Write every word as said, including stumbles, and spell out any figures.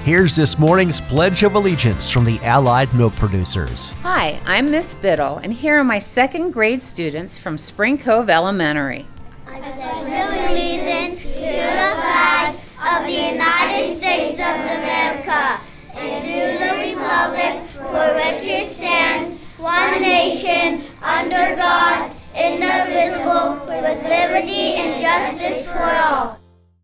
Here's this morning's Pledge of Allegiance from the Allied Milk Producers. Hi, I'm Miss Biddle, and here are my second grade students from Spring Cove Elementary. I pledge allegiance to the flag of the United States of America and to the republic for which it stands, one nation, under God, indivisible, with liberty and justice for all.